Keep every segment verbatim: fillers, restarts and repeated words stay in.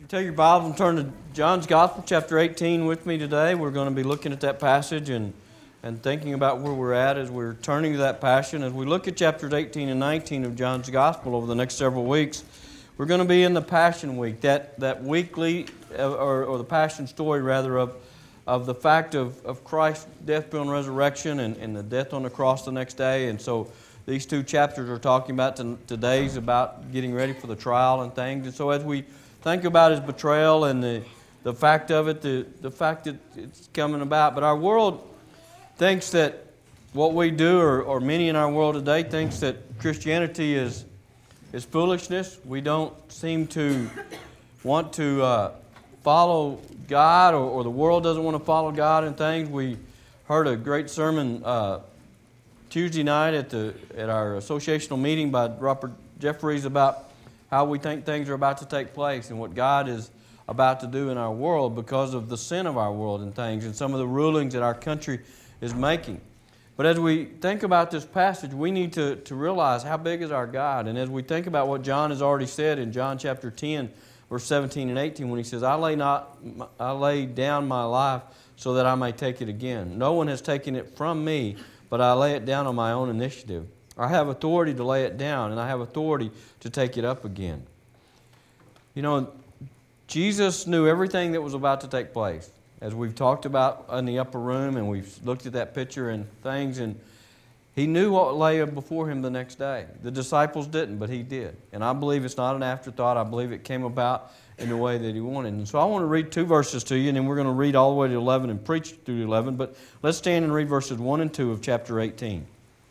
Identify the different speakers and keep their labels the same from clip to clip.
Speaker 1: Take your Bible and turn to John's Gospel, chapter eighteen with me today. We're going to be looking at that passage and, and thinking about where we're at as we're turning to that passion. As we look at chapters eighteen and nineteen of John's Gospel over the next several weeks, we're going to be in the Passion Week, that, that weekly, or, or the Passion story rather, of, of the fact of, of Christ's death, burial, and resurrection, and, and the death on the cross the next day. And so these two chapters are talking about today's about getting ready for the trial and things. And so as we think about his betrayal and the, the fact of it, the, the fact that it's coming about. But our world thinks that what we do, or, or many in our world today, thinks that Christianity is, is foolishness. We don't seem to want to uh, follow God, or, or the world doesn't want to follow God and things. We heard a great sermon uh, Tuesday night at the at our associational meeting by Robert Jeffries about how we think things are about to take place and what God is about to do in our world because of the sin of our world and things and some of the rulings that our country is making. But as we think about this passage, we need to, to realize how big is our God. And as we think about what John has already said in John chapter ten, verse seventeen and eighteen, when he says, I lay, not, I lay down my life so that I may take it again. No one has taken it from me, but I lay it down on my own initiative. I have authority to lay it down, and I have authority to take it up again. You know, Jesus knew everything that was about to take place. As we've talked about in the upper room, and we've looked at that picture and things, and he knew what lay before him the next day. The disciples didn't, but he did. And I believe it's not an afterthought. I believe it came about in the way that he wanted. And so I want to read two verses to you, and then we're going to read all the way to eleven and preach through eleven. But let's stand and read verses one and two of chapter eighteen.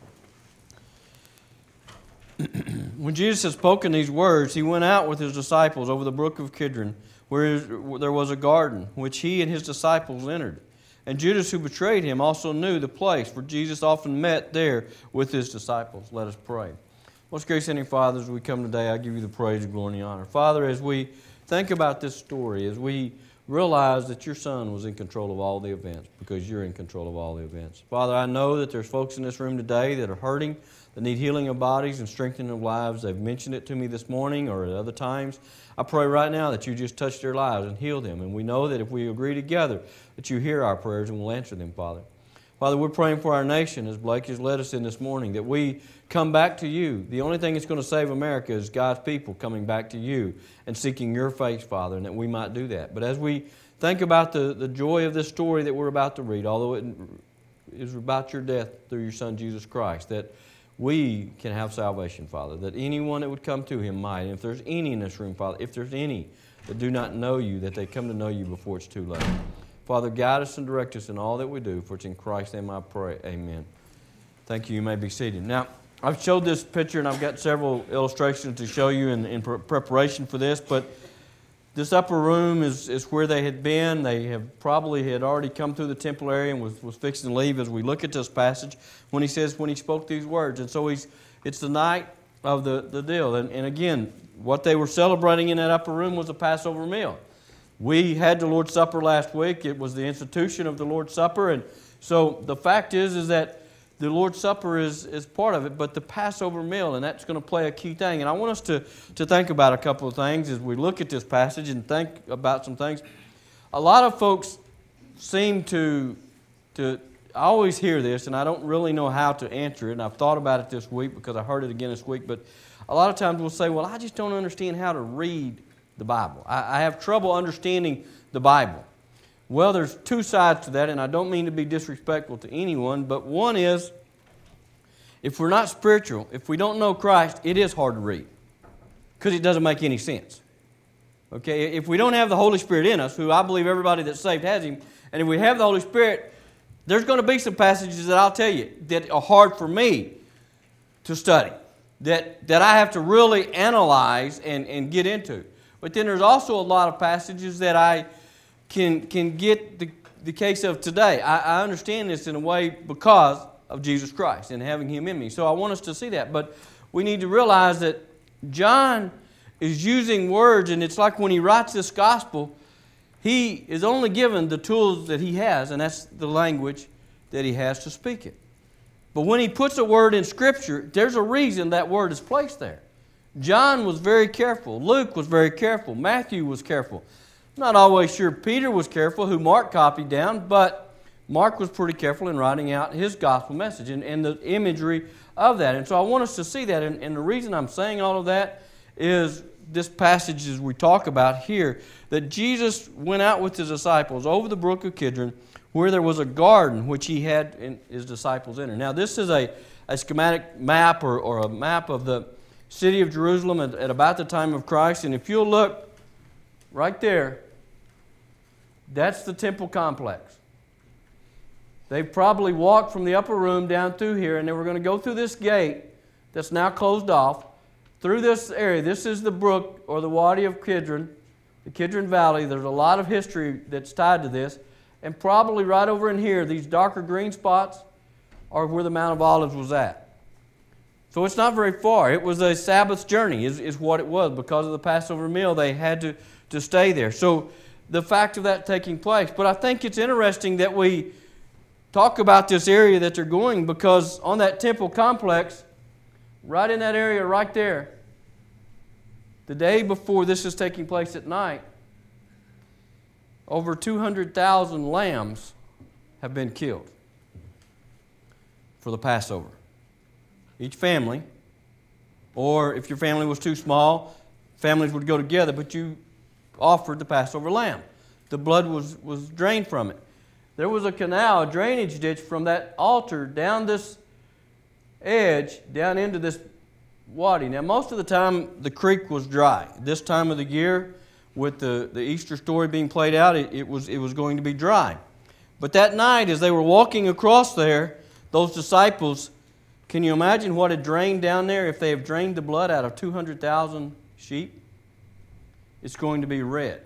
Speaker 1: When Jesus had spoken these words, he went out with his disciples over the brook of Kidron, where there was a garden, which he and his disciples entered. And Judas, who betrayed him, also knew the place, for Jesus often met there with his disciples. Let us pray. Most gracious Heavenly Father, as we come today, I give you the praise, glory, and honor. Father, as we think about this story, as we realize that your Son was in control of all the events, because you're in control of all the events. Father, I know that there's folks in this room today that are hurting, that need healing of bodies and strengthening of lives. They've mentioned it to me this morning or at other times. I pray right now that you just touch their lives and heal them. And we know that if we agree together, that you hear our prayers and will answer them, Father. Father, we're praying for our nation, as Blake has led us in this morning, that we come back to you. The only thing that's going to save America is God's people coming back to you and seeking your face, Father, and that we might do that. But as we think about the, the joy of this story that we're about to read, although it is about your death through your Son, Jesus Christ, that we can have salvation, Father, that anyone that would come to him might. And if there's any in this room, Father, if there's any that do not know you, that they come to know you before it's too late. Father, guide us and direct us in all that we do, for it's in Christ's name I pray. Amen. Thank you. You may be seated. Now, I've showed this picture, and I've got several illustrations to show you in, in preparation for this, but this upper room is, is where they had been. They have probably had already come through the temple area and was, was fixing to leave as we look at this passage when he says, when he spoke these words. And so he's it's the night of the, the deal. And, and again, what they were celebrating in that upper room was a Passover meal. We had the Lord's Supper last week. It was the institution of the Lord's Supper. And so the fact is, is that the Lord's Supper is, is part of it, but the Passover meal, and that's going to play a key thing. And I want us to, to think about a couple of things as we look at this passage and think about some things. A lot of folks seem to, to I always hear this, and I don't really know how to answer it, and I've thought about it this week because I heard it again this week, but a lot of times we'll say, well, I just don't understand how to read the Bible. I, I have trouble understanding the Bible. Well, there's two sides to that, and I don't mean to be disrespectful to anyone, but one is, if we're not spiritual, if we don't know Christ, it is hard to read because it doesn't make any sense. Okay, if we don't have the Holy Spirit in us, who I believe everybody that's saved has Him, and if we have the Holy Spirit, there's going to be some passages that I'll tell you that are hard for me to study, that, that I have to really analyze and, and get into. But then there's also a lot of passages that I can can get the, the case of today. I, I understand this in a way because of Jesus Christ and having Him in me. So I want us to see that. But we need to realize that John is using words, and it's like when he writes this gospel, he is only given the tools that he has, and that's the language that he has to speak it. But when he puts a word in Scripture, there's a reason that word is placed there. John was very careful. Luke was very careful. Matthew was careful. Not always sure Peter was careful, who Mark copied down, but Mark was pretty careful in writing out his gospel message and, and the imagery of that. And so I want us to see that. And, and the reason I'm saying all of that is this passage as we talk about here, that Jesus went out with his disciples over the brook of Kidron, where there was a garden which he had in his disciples enter. Now this is a, a schematic map or, or a map of the city of Jerusalem at, at about the time of Christ. And if you'll look right there, that's the temple complex. They probably walked from the upper room down through here, and they were going to go through this gate that's now closed off, through this area. This is the brook or the Wadi of Kidron, the Kidron Valley. There's a lot of history that's tied to this. And probably right over in here, these darker green spots are where the Mount of Olives was at. So it's not very far. It was a Sabbath journey is, is what it was. Because of the Passover meal, they had to, to stay there. So the fact of that taking place. But I think it's interesting that we talk about this area that they're going, because on that temple complex, right in that area right there, the day before this is taking place at night, over two hundred thousand lambs have been killed for the Passover. Each family, or if your family was too small, families would go together, but you offered the Passover lamb. The blood was, was drained from it. There was a canal, a drainage ditch from that altar down this edge, down into this wadi. Now, most of the time, the creek was dry. This time of the year, with the, the Easter story being played out, it, it, was, it was going to be dry. But that night, as they were walking across there, those disciples, can you imagine what had drained down there if they have drained the blood out of two hundred thousand sheep? It's going to be red.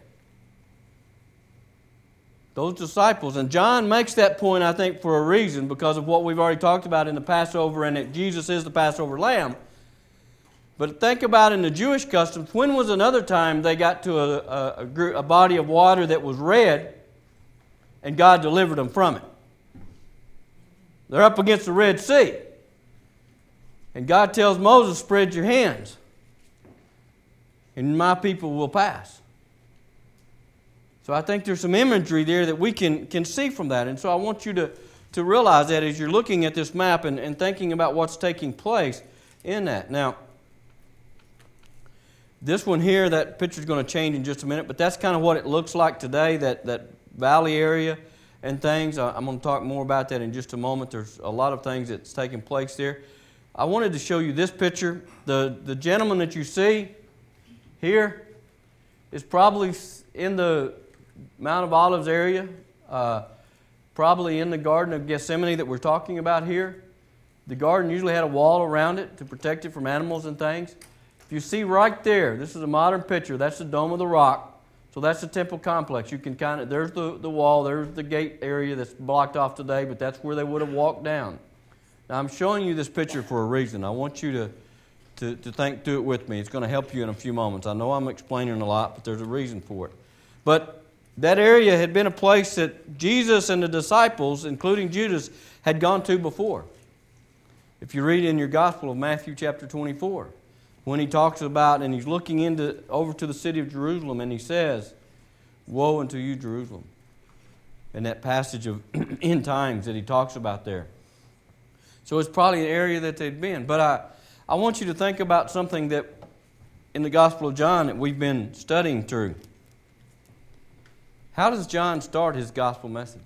Speaker 1: Those disciples, and John makes that point, I think, for a reason, because of what we've already talked about in the Passover, and that Jesus is the Passover lamb. But think about in the Jewish customs, when was another time they got to a, a, a, a body of water that was red and God delivered them from it? They're up against the Red Sea. And God tells Moses, spread your hands, and my people will pass. So I think there's some imagery there that we can, can see from that. And so I want you to, to realize that as you're looking at this map and, and thinking about what's taking place in that. Now, this one here, that picture's going to change in just a minute, but that's kind of what it looks like today, that, that valley area and things. I'm going to talk more about that in just a moment. There's a lot of things that's taking place there. I wanted to show you this picture. The, the gentleman that you see here is probably in the Mount of Olives area, uh, probably in the Garden of Gethsemane that we're talking about here. The garden usually had a wall around it to protect it from animals and things. If you see right there, this is a modern picture. That's the Dome of the Rock. So that's the temple complex. You can kind of, there's the, the wall, there's the gate area that's blocked off today, but that's where they would have walked down. Now I'm showing you this picture for a reason. I want you to, to, to think through it with me. It's going to help you in a few moments. I know I'm explaining a lot, but there's a reason for it. But that area had been a place that Jesus and the disciples, including Judas, had gone to before. If you read in your Gospel of Matthew chapter twenty-four, when he talks about, and he's looking into over to the city of Jerusalem, and he says, woe unto you, Jerusalem. And that passage of end times that he talks about there. So it's probably an area that they'd been. But I, I want you to think about something that in the Gospel of John that we've been studying through. How does John start his gospel message?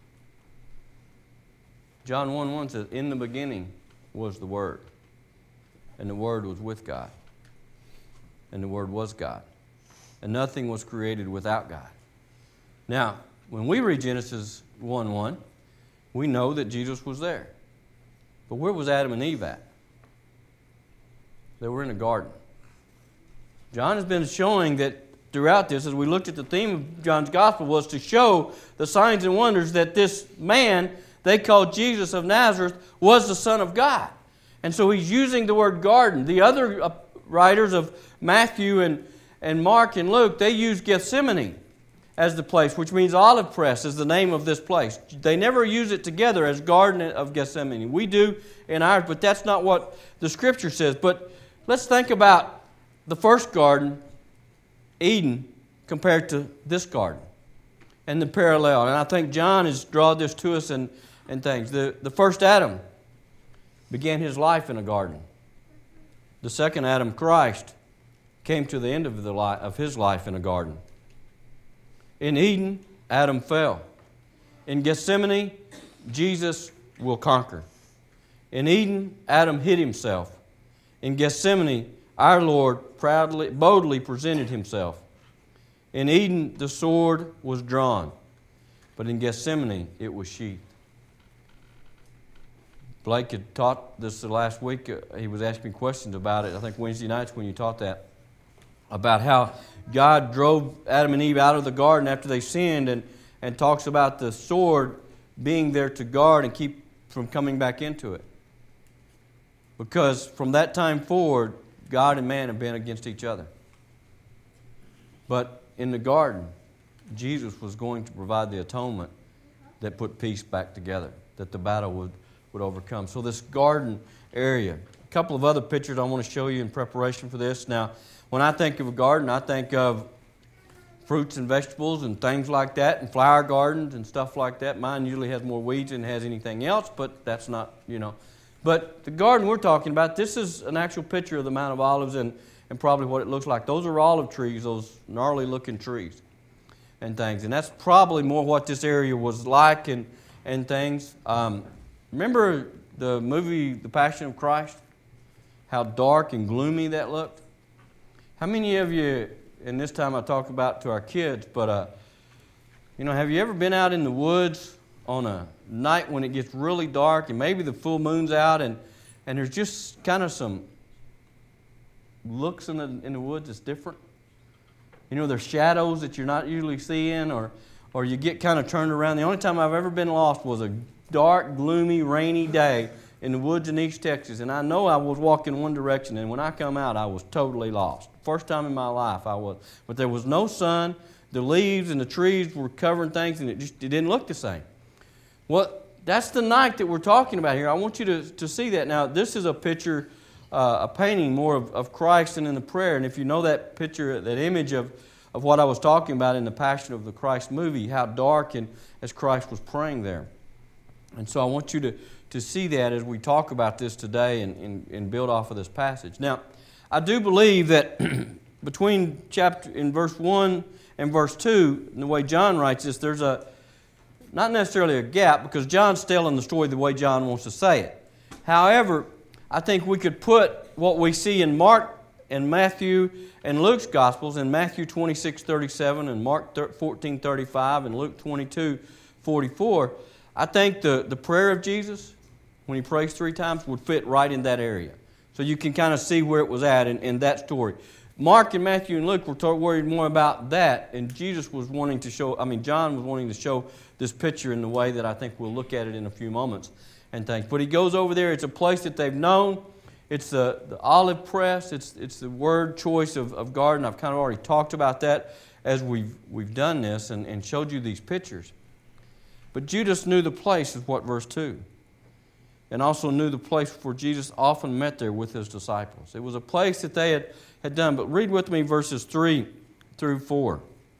Speaker 1: John one one says, in the beginning was the Word, and the Word was with God, and the Word was God, and nothing was created without God. Now, when we read Genesis one one, we know that Jesus was there. But where was Adam and Eve at? They were in a garden. John has been showing that throughout this, as we looked at the theme of John's Gospel, was to show the signs and wonders that this man they called Jesus of Nazareth was the Son of God. And so he's using the word garden. The other writers of Matthew and, and Mark and Luke, they use Gethsemane as the place, which means olive press is the name of this place. They never use it together as Garden of Gethsemane. We do in ours, but that's not what the Scripture says. But let's think about the first garden, Eden, compared to this garden and the parallel. And I think John has drawn this to us in, in things. The, the first Adam began his life in a garden. The second Adam, Christ, came to the end of, the li- of his life in a garden. In Eden, Adam fell. In Gethsemane, Jesus will conquer. In Eden, Adam hid himself. In Gethsemane, our Lord proudly, boldly presented himself. In Eden, the sword was drawn, but in Gethsemane, it was sheathed. Blake had taught this the last week. He was asking questions about it, I think Wednesday nights when you taught that, about how God drove Adam and Eve out of the garden after they sinned, and, and talks about the sword being there to guard and keep from coming back into it. Because from that time forward, God and man have been against each other. But in the garden, Jesus was going to provide the atonement that put peace back together, that the battle would, would overcome. So this garden area, a couple of other pictures I want to show you in preparation for this. Now, when I think of a garden, I think of fruits and vegetables and things like that, and flower gardens and stuff like that. Mine usually has more weeds than it has anything else, but that's not, you know. But the garden we're talking about, this is an actual picture of the Mount of Olives and, and probably what it looks like. Those are olive trees, those gnarly looking trees and things. And that's probably more what this area was like and, and things. Um, remember the movie The Passion of Christ? How dark and gloomy that looked? How many of you, and this time I talk about to our kids, but uh, you know, have you ever been out in the woods on a night when it gets really dark and maybe the full moon's out and, and there's just kind of some looks in the, in the woods that's different? You know, there's shadows that you're not usually seeing, or, or you get kind of turned around. The only time I've ever been lost was a dark, gloomy, rainy day in the woods in East Texas, and I know I was walking one direction, and when I come out, I was totally lost. First time in my life I was. But there was no sun. The leaves and the trees were covering things, and it just it didn't look the same. Well, that's the night that we're talking about here. I want you to, to see that. Now, this is a picture, uh, a painting more of, of Christ and in the prayer. And if you know that picture, that image of, of what I was talking about in the Passion of the Christ movie, how dark and as Christ was praying there. And so I want you to, to see that as we talk about this today and, and, and build off of this passage. Now, I do believe that between chapter in verse one and verse two, and the way John writes this, there's a not necessarily a gap, because John's telling the story the way John wants to say it. However, I think we could put what we see in Mark and Matthew and Luke's Gospels, in Matthew twenty-six thirty-seven and Mark fourteen thirty-five and Luke twenty-two forty-four, I think the, the prayer of Jesus, when he prays three times, would fit right in that area. So you can kind of see where it was at in, in that story. Mark and Matthew and Luke were talk, worried more about that, and Jesus was wanting to show, I mean, John was wanting to show this picture in the way that I think we'll look at it in a few moments and things. But he goes over there. It's a place that they've known. It's the, the olive press. It's it's the word choice of, of garden. I've kind of already talked about that as we've, we've done this and, and showed you these pictures. But Judas knew the place, is what verse two. And also knew the place where Jesus often met there with his disciples. It was a place that they had, had done. But read with me verses three through four.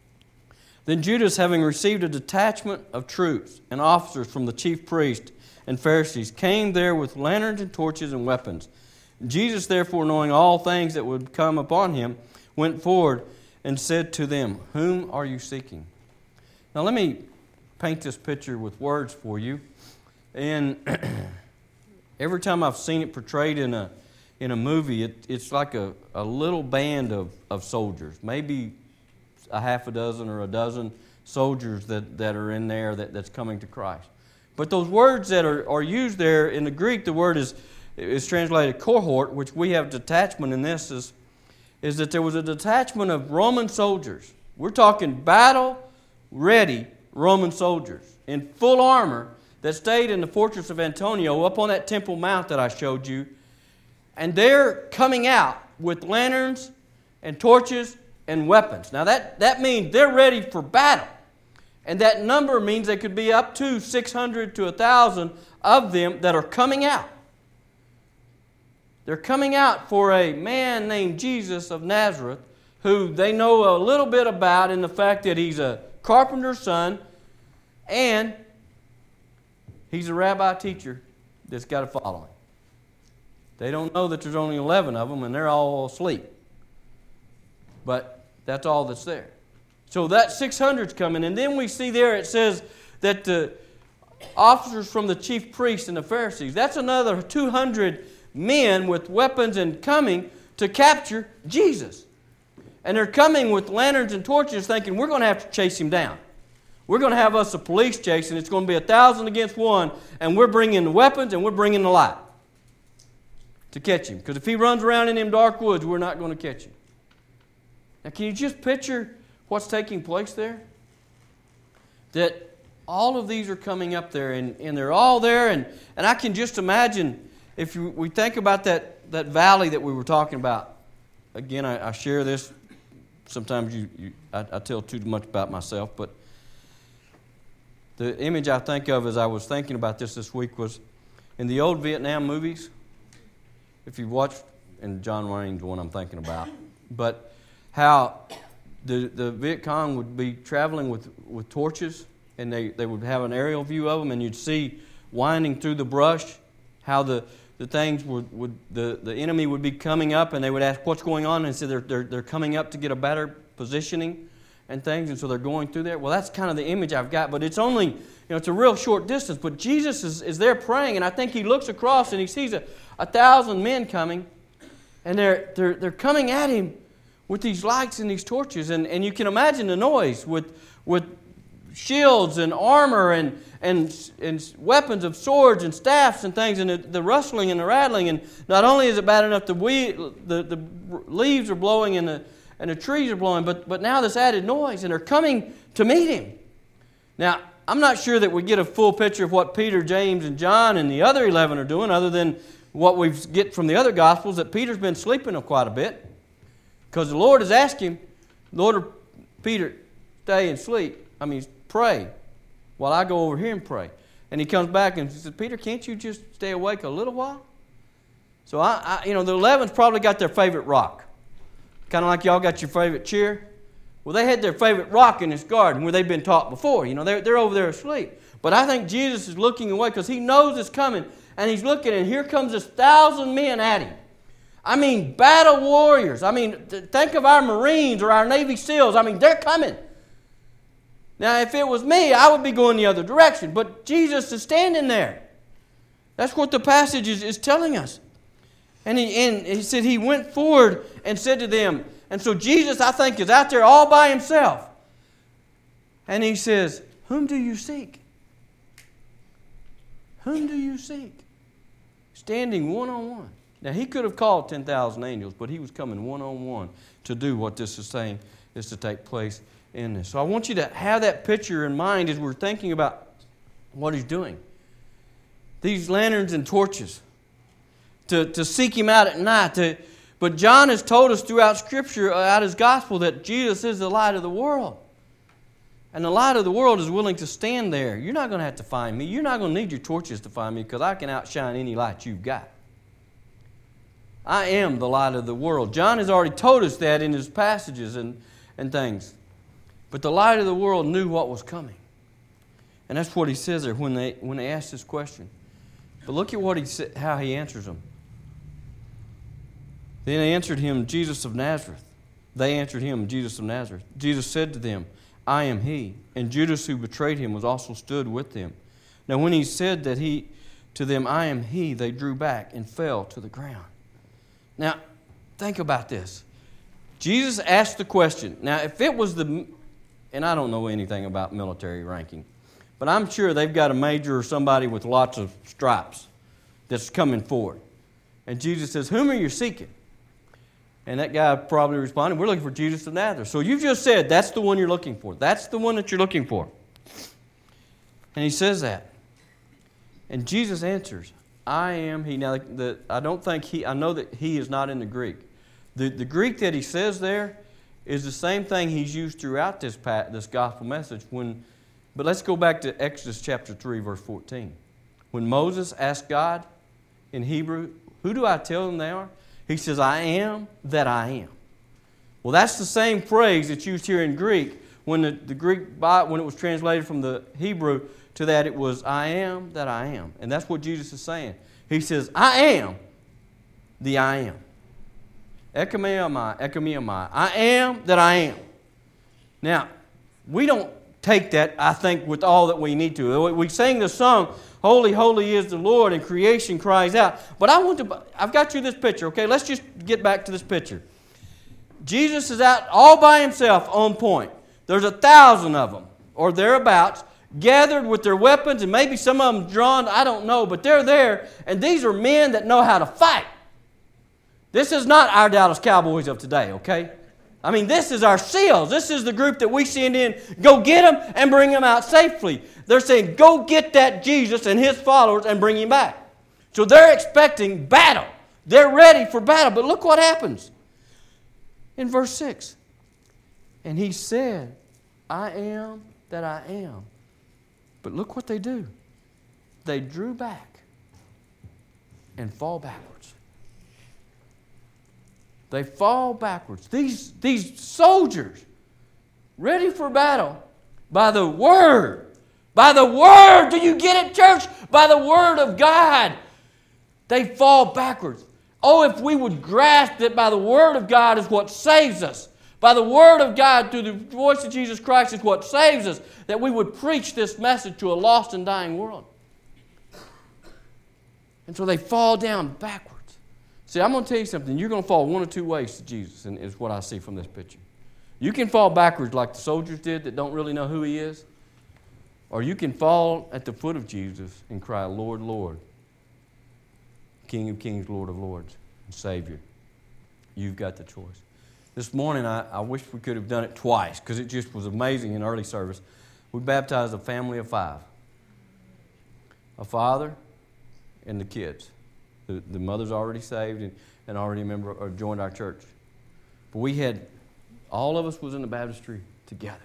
Speaker 1: Then Judas, having received a detachment of troops and officers from the chief priests and Pharisees, came there with lanterns and torches and weapons. Jesus, therefore, knowing all things that would come upon him, went forward and said to them, "Whom are you seeking?" Now let me paint this picture with words for you. And every time I've seen it portrayed in a in a movie, it, it's like a, a little band of, of soldiers, maybe a half a dozen or a dozen soldiers that, that are in there that, that's coming to Christ. But those words that are, are used there in the Greek, the word is, is translated cohort, which we have detachment in this, is, is that there was a detachment of Roman soldiers. We're talking battle-ready Roman soldiers in full armor that stayed in the fortress of Antonia up on that Temple Mount that I showed you. And they're coming out with lanterns and torches and weapons. Now that, that means they're ready for battle. And that number means there could be up to six hundred to one thousand of them that are coming out. They're coming out for a man named Jesus of Nazareth, who they know a little bit about in the fact that he's a carpenter's son and he's a rabbi teacher that's got a following. They don't know that there's only eleven of them and they're all asleep. But that's all that's there. So that six hundred's coming. And then we see there it says that the officers from the chief priests and the Pharisees, that's another two hundred men with weapons and coming to capture Jesus. And they're coming with lanterns and torches thinking we're going to have to chase him down. We're going to have us a police chase and it's going to be a thousand against one and we're bringing the weapons and we're bringing the light to catch him. Because if he runs around in them dark woods, we're not going to catch him. Now can you just picture what's taking place there? That all of these are coming up there and, and they're all there and, and I can just imagine if you, we think about that, that valley that we were talking about. Again, I, I share this. Sometimes you, you I, I tell too much about myself, but the image I think of as I was thinking about this this week was in the old Vietnam movies. If you watch, and John Wayne's the one I'm thinking about, but how the, the Viet Cong would be traveling with, with torches and they, they would have an aerial view of them and you'd see winding through the brush how the, the things would, would the, the enemy would be coming up and they would ask what's going on and say they're, they're, they're coming up to get a better positioning and things and so they're going through there. Well, that's kind of the image I've got, but it's only, you know, it's a real short distance, but Jesus is, is there praying and I think he looks across and he sees a, a thousand men coming and they're, they're, they're coming at him with these lights and these torches and, and you can imagine the noise with, with shields and armor and, and, and weapons of swords and staffs and things and the, the rustling and the rattling. And not only is it bad enough the, we, the, the leaves are blowing and the, and the trees are blowing, but, but now this added noise and they're coming to meet him. Now, I'm not sure that we get a full picture of what Peter, James, and John and the other eleven are doing other than what we get from the other Gospels that Peter's been sleeping quite a bit because the Lord has asked him, Lord, Peter, stay and sleep. I mean, pray while I go over here and pray. And he comes back and says, Peter, can't you just stay awake a little while? So, I, I you know, the eleven's probably got their favorite rock. Kind of like y'all got your favorite chair. Well, they had their favorite rock in this garden where they've been taught before. You know, they're, they're over there asleep. But I think Jesus is looking away because he knows it's coming. And he's looking and here comes this thousand men at him. I mean, battle warriors. I mean, think of our Marines or our Navy SEALs. I mean, they're coming. Now, if it was me, I would be going the other direction. But Jesus is standing there. That's what the passage is, is telling us. And he, and he said he went forward and said to them, and so Jesus, I think, is out there all by himself. And he says, whom do you seek? Whom do you seek? Standing one-on-one. Now, he could have called ten thousand angels, but he was coming one-on-one to do what this is saying is to take place in this. So I want you to have that picture in mind as we're thinking about what he's doing. These lanterns and torches to, to seek him out at night. To, but John has told us throughout Scripture, out his gospel, that Jesus is the light of the world. And the light of the world is willing to stand there. You're not going to have to find me. You're not going to need your torches to find me because I can outshine any light you've got. I am the light of the world. John has already told us that in his passages and, and things. But the light of the world knew what was coming. And that's what he says there when they when they ask this question. But look at what he sa- how he answers them. Then they answered him, Jesus of Nazareth. They answered him, Jesus of Nazareth. Jesus said to them, I am he. And Judas, who betrayed him, was also stood with them. Now when he said that he to them, I am he, they drew back and fell to the ground. Now, think about this. Jesus asked the question. Now, if it was the, and I don't know anything about military ranking, but I'm sure they've got a major or somebody with lots of stripes that's coming forward. And Jesus says, whom are you seeking? And that guy probably responded, we're looking for Jesus of Nazareth. So you've just said that's the one you're looking for. That's the one that you're looking for. And he says that. And Jesus answers, I am he. Now, the, the, I don't think he, I know that he is not in the Greek. The, the Greek that he says there is the same thing he's used throughout this, this gospel message. When, but let's go back to Exodus chapter three, verse fourteen. When Moses asked God in Hebrew, Who do I tell them they are? He says, I am that I am. Well, that's the same phrase that's used here in Greek. When the, the Greek, when it was translated from the Hebrew to that, it was, I am that I am. And that's what Jesus is saying. He says, I am the I am. Ekamiamai, ekamiamai. I am that I am. Now, we don't take that, I think, with all that we need to. We sing the song, Holy, holy is the Lord, and creation cries out. But I want to, I've got you this picture, okay? Let's just get back to this picture. Jesus is out all by himself on point. There's a thousand of them, or thereabouts, gathered with their weapons, and maybe some of them drawn, I don't know, but they're there, and these are men that know how to fight. This is not our Dallas Cowboys of today, okay? I mean, this is our SEALs. This is the group that we send in, go get them and bring them out safely. They're saying, go get that Jesus and his followers and bring him back. So they're expecting battle. They're ready for battle. But look what happens in verse six. And he said, I am that I am. But look what they do. They drew back and fall backwards. They fall backwards. These, these soldiers, ready for battle, by the Word. By the Word. Do you get it, church? By the Word of God. They fall backwards. Oh, if we would grasp that by the Word of God is what saves us. By the Word of God, through the voice of Jesus Christ is what saves us. That we would preach this message to a lost and dying world. And so they fall down backwards. See, I'm going to tell you something. You're going to fall one or two ways to Jesus, and is what I see from this picture. You can fall backwards like the soldiers did that don't really know who he is. Or you can fall at the foot of Jesus and cry, Lord, Lord, King of kings, Lord of lords, and Savior. You've got the choice. This morning, I, I wish we could have done it twice because it just was amazing in early service. We baptized a family of five. A father and the kids. The, the mother's already saved and, and already a member or joined our church. But we had, all of us was in the baptistry together.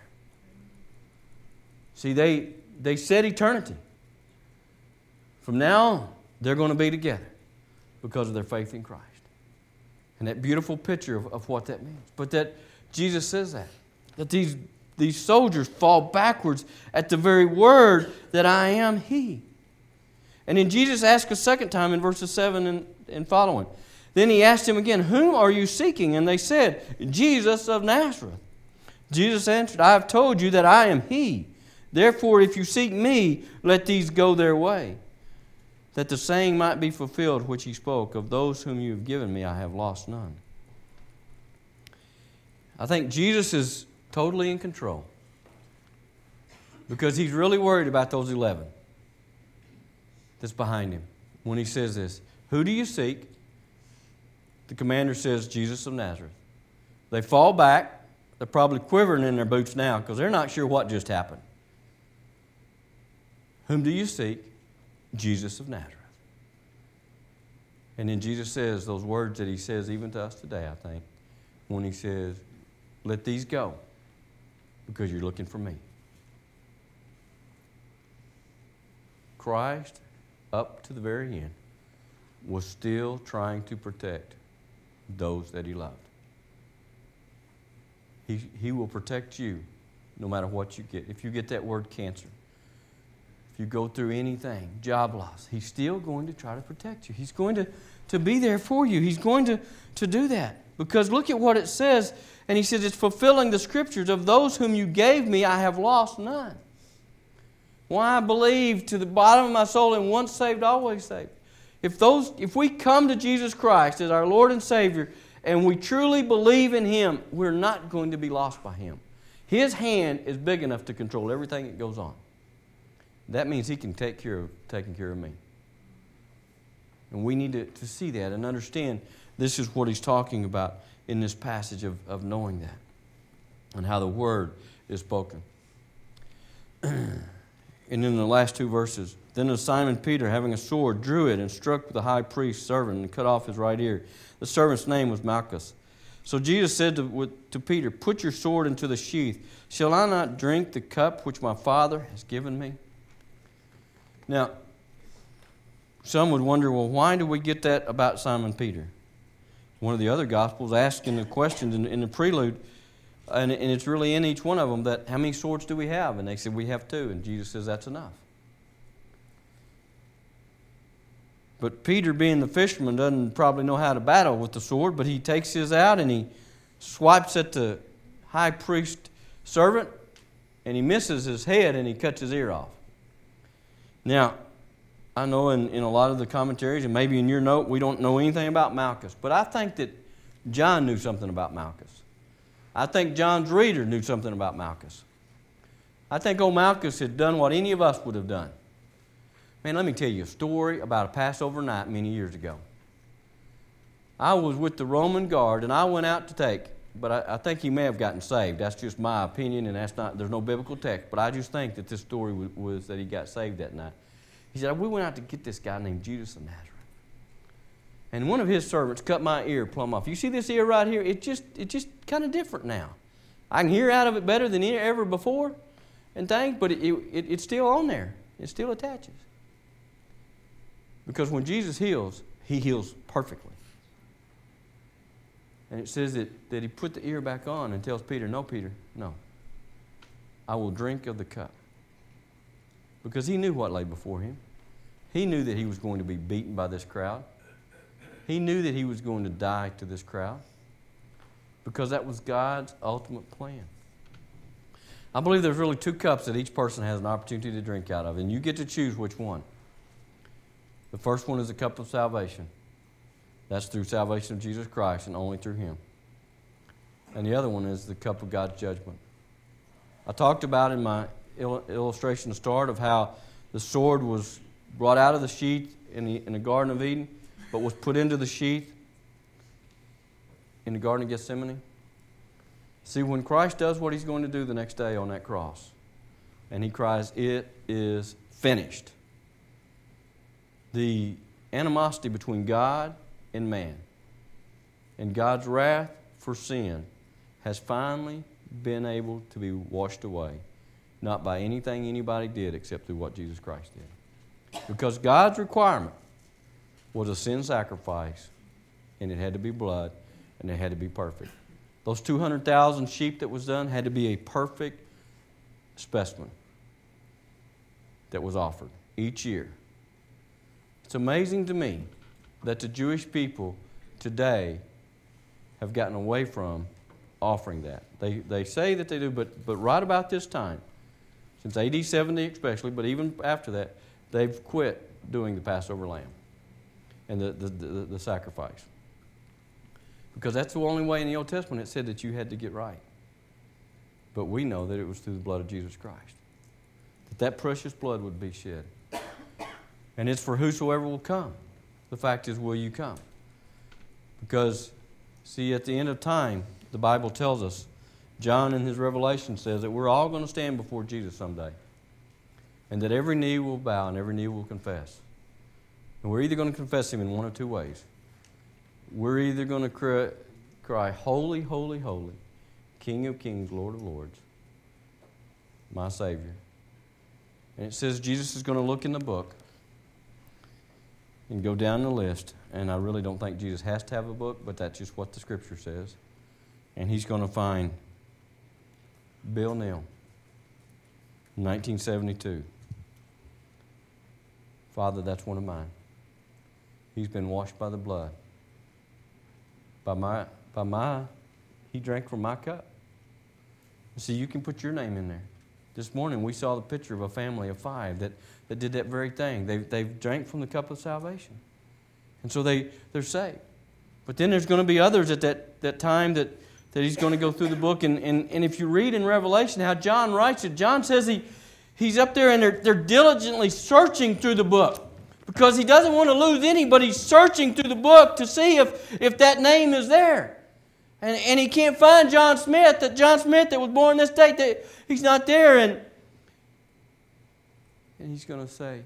Speaker 1: See, they, they set eternity. From now on, they're going to be together because of their faith in Christ. And that beautiful picture of, of what that means. But that Jesus says that. That these, these soldiers fall backwards at the very word that I am He. And then Jesus asked a second time in verses seven and, and following. Then he asked him again, whom are you seeking? And they said, Jesus of Nazareth. Jesus answered, I have told you that I am He. Therefore, if you seek me, let these go their way. That the saying might be fulfilled which he spoke, of those whom you have given me, I have lost none. I think Jesus is totally in control. Because he's really worried about those eleven that's behind him. When he says this, who do you seek? The commander says, Jesus of Nazareth. They fall back. They're probably quivering in their boots now because they're not sure what just happened. Whom do you seek? Jesus of Nazareth. And then Jesus says those words that he says even to us today, I think, when he says, let these go because you're looking for me. Christ, up to the very end, was still trying to protect those that he loved. He, he will protect you no matter what you get. If you get that word cancer, if you go through anything, job loss, he's still going to try to protect you. He's going to, to be there for you. He's going to, to do that. Because look at what it says. And he says, it's fulfilling the scriptures. Of those whom you gave me, I have lost none. Why I believe to the bottom of my soul, and once saved, always saved. If those, if we come to Jesus Christ as our Lord and Savior, and we truly believe in Him, we're not going to be lost by Him. His hand is big enough to control everything that goes on. That means He can take care of taking care of me. And we need to, to see that and understand this is what He's talking about in this passage of, of knowing that and how the Word is spoken. And in the last two verses, then Simon Peter, having a sword, drew it and struck the high priest's servant and cut off his right ear. The servant's name was Malchus. So Jesus said to, with, to Peter, put your sword into the sheath. Shall I not drink the cup which my Father has given me? Now, Some would wonder, well, why do we get that about Simon Peter? One of the other Gospels asking the questions in, in the prelude, and, and it's really in each one of them that, how many swords do we have? And they said, we have two. And Jesus says, that's enough. But Peter, being the fisherman, doesn't probably know how to battle with the sword, but he takes his out and he swipes at the high priest servant, and he misses his head and he cuts his ear off. Now, I know in, in a lot of the commentaries, and maybe in your note, we don't know anything about Malchus, but I think that John knew something about Malchus. I think John's reader knew something about Malchus. I think old Malchus had done what any of us would have done. Man, let me tell you a story about a Passover night many years ago. I was with the Roman guard, and I went out to take, but I, I think he may have gotten saved. That's just my opinion, and that's not. There's no biblical text, but I just think that this story was, was that he got saved that night. He said, we went out to get this guy named Judas of Nazareth. And one of his servants cut my ear plumb off. You see this ear right here? It just, it's just kind of different now. I can hear out of it better than ever before and things, but it, it, it's still on there. It still attaches. Because when Jesus heals, he heals perfectly. And it says that, that he put the ear back on and tells Peter, no, Peter, no. I will drink of the cup. Because he knew what lay before him. He knew that he was going to be beaten by this crowd. He knew that he was going to die to this crowd. Because that was God's ultimate plan. I believe there's really two cups that each person has an opportunity to drink out of. And you get to choose which one. The first one is the cup of salvation. That's through salvation of Jesus Christ and only through Him. And the other one is the cup of God's judgment. I talked about in my il- illustration to start of how the sword was brought out of the sheath in the, in the Garden of Eden, but was put into the sheath in the Garden of Gethsemane. See, when Christ does what He's going to do the next day on that cross, and He cries, it is finished. The animosity between God and man and God's wrath for sin has finally been able to be washed away, not by anything anybody did except through what Jesus Christ did. Because God's requirement was a sin sacrifice, and it had to be blood, and it had to be perfect. Those two hundred thousand sheep that was done had to be a perfect specimen that was offered each year. It's amazing to me that the Jewish people today have gotten away from offering that. They they say that they do, but, but right about this time, since A D seventy especially, but even after that, they've quit doing the Passover lamb and the, the, the, the sacrifice. Because that's the only way in the Old Testament it said that you had to get right. But we know that it was through the blood of Jesus Christ. That that precious blood would be shed. And it's for whosoever will come. The fact is, will you come? Because, see, at the end of time, the Bible tells us, John in his Revelation says that we're all going to stand before Jesus someday. And that every knee will bow and every knee will confess. And we're either going to confess Him in one of two ways. We're either going to cry, cry, holy, holy, holy, King of kings, Lord of lords, my Savior. And it says Jesus is going to look in the book and go down the list. And I really don't think Jesus has to have a book, but that's just what the Scripture says. And He's going to find Bill Neal, nineteen seventy-two. Father, that's one of mine. He's been washed by the blood. By my, by my, he drank from my cup. See, you can put your name in there. This morning we saw the picture of a family of five that, that did that very thing. They they drank from the cup of salvation. And so they, they're saved. But then there's going to be others at that, that time that, that he's going to go through the book. And, and, and if you read in Revelation how John writes it, John says he, he's up there and they're, they're diligently searching through the book. Because he doesn't want to lose any, but he's searching through the book to see if, if that name is there. And, and he can't find John Smith, that John Smith that was born this date, that he's not there. And, and he's going to say,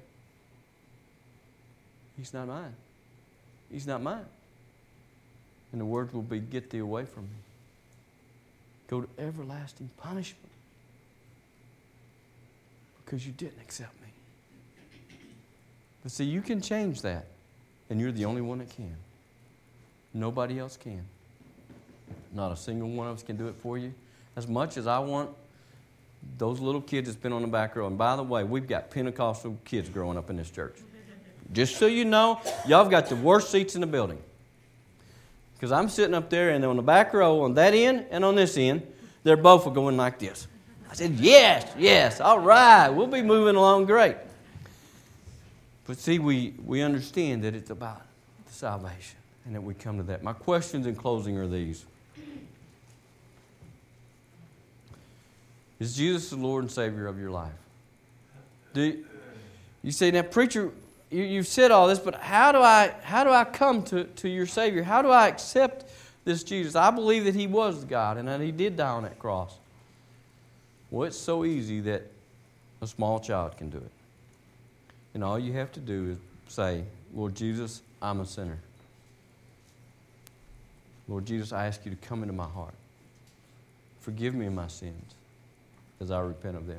Speaker 1: he's not mine. He's not mine. And the words will be, get thee away from me. Go to everlasting punishment. Because you didn't accept me. But see, you can change that, and you're the only one that can. Nobody else can. Not a single one of us can do it for you. As much as I want those little kids that's been on the back row, and by the way, we've got Pentecostal kids growing up in this church. Just so you know, y'all have got the worst seats in the building. Because I'm sitting up there, and on the back row, on that end and on this end, they're both going like this. I said, yes, yes, all right, we'll be moving along great. But see, we, we understand that it's about salvation and that we come to that. My questions in closing are these. Is Jesus the Lord and Savior of your life? Do you, you say, now, preacher, you, you've said all this, but how do I how do I come to, to your Savior? How do I accept this Jesus? I believe that He was God and that He did die on that cross. Well, it's so easy that a small child can do it. And all you have to do is say, Lord Jesus, I'm a sinner. Lord Jesus, I ask you to come into my heart. Forgive me of my sins as I repent of them.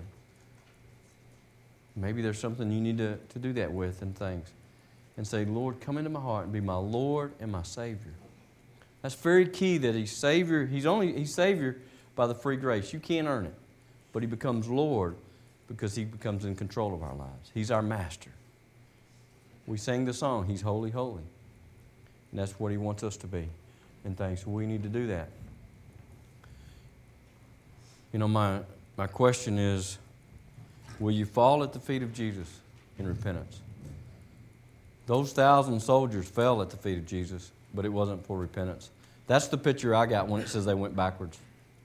Speaker 1: Maybe there's something you need to, to do that with and things. And say, Lord, come into my heart and be my Lord and my Savior. That's very key that He's Savior. He's only He's Savior by the free grace. You can't earn it. But He becomes Lord because He becomes in control of our lives. He's our master. We sang the song, He's holy, holy. And that's what He wants us to be and things. So we need to do that. You know, my, my question is, will you fall at the feet of Jesus in repentance? Those thousand soldiers fell at the feet of Jesus, but it wasn't for repentance. That's the picture I got when it says they went backwards.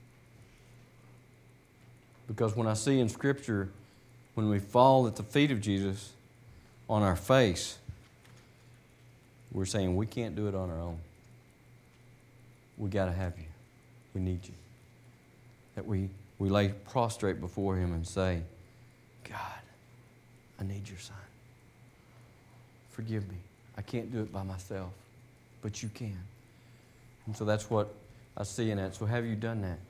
Speaker 1: Because when I see in Scripture, when we fall at the feet of Jesus on our face, we're saying we can't do it on our own. We got to have you. We need you. That we, we lay prostrate before Him and say, God, I need your Son. Forgive me. I can't do it by myself, but you can. And so that's what I see in that. So have you done that?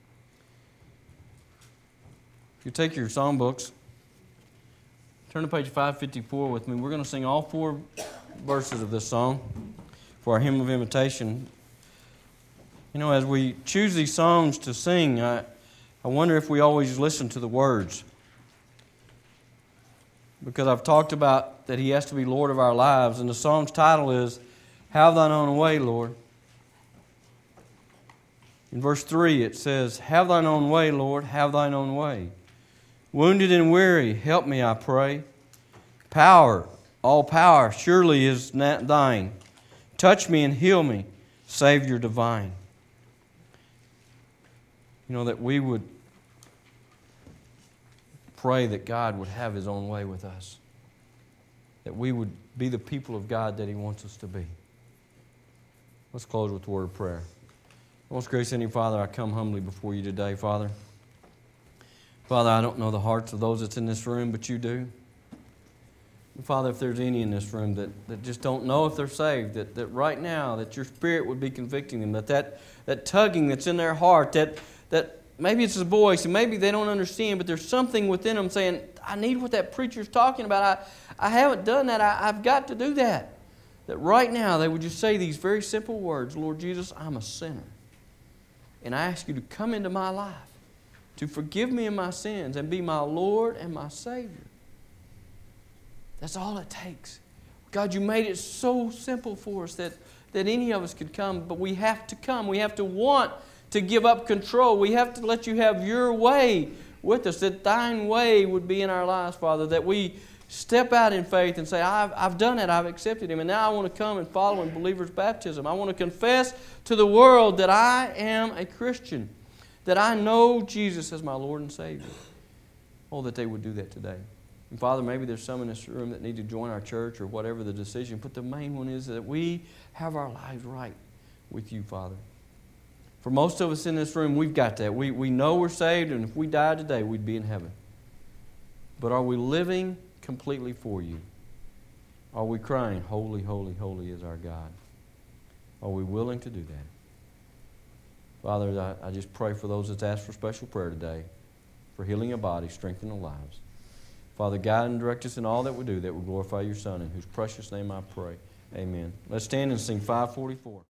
Speaker 1: If you take your songbooks, turn to page five fifty-four with me. We're going to sing all four verses of this song for our hymn of invitation. You know, as we choose these songs to sing, I, I wonder if we always listen to the words. Because I've talked about that He has to be Lord of our lives, and the song's title is, Have Thine Own Way, Lord. In verse three it says, Have Thine Own way, Lord, have Thine own way. Wounded and weary, help me, I pray. Power, all power, surely is Thine. Touch me and heal me, Savior divine. You know, that we would pray that God would have His own way with us. That we would be the people of God that He wants us to be. Let's close with a word of prayer. Most gracious Heavenly Father, I come humbly before You today, Father. Father, I don't know the hearts of those that's in this room, but You do. And Father, if there's any in this room that, that just don't know if they're saved, that, that right now, that Your Spirit would be convicting them, that that, that tugging that's in their heart, that, that maybe it's a voice, and maybe they don't understand, but there's something within them saying, I need what that preacher's talking about. I, I haven't done that. I, I've got to do that. That right now they would just say these very simple words, Lord Jesus, I'm a sinner. And I ask You to come into my life, to forgive me of my sins and be my Lord and my Savior. That's all it takes. God, You made it so simple for us that, that any of us could come, but we have to come. We have to want to give up control. We have to let You have Your way with us, that Thine way would be in our lives, Father, that we step out in faith and say, I've, I've done it, I've accepted Him, and now I want to come and follow in believer's baptism. I want to confess to the world that I am a Christian, that I know Jesus as my Lord and Savior. Oh, that they would do that today. And Father, maybe there's some in this room that need to join our church or whatever the decision, but the main one is that we have our lives right with You, Father. For most of us in this room, we've got that. We, we know we're saved, and if we died today, we'd be in heaven. But are we living completely for You? Are we crying, holy, holy, holy is our God? Are we willing to do that? Father, I, I just pray for those that's asked for special prayer today, for healing of body, strengthening of lives. Father, guide and direct us in all that we do that will glorify your Son, in whose precious name I pray. Amen. Let's stand and sing five forty-four.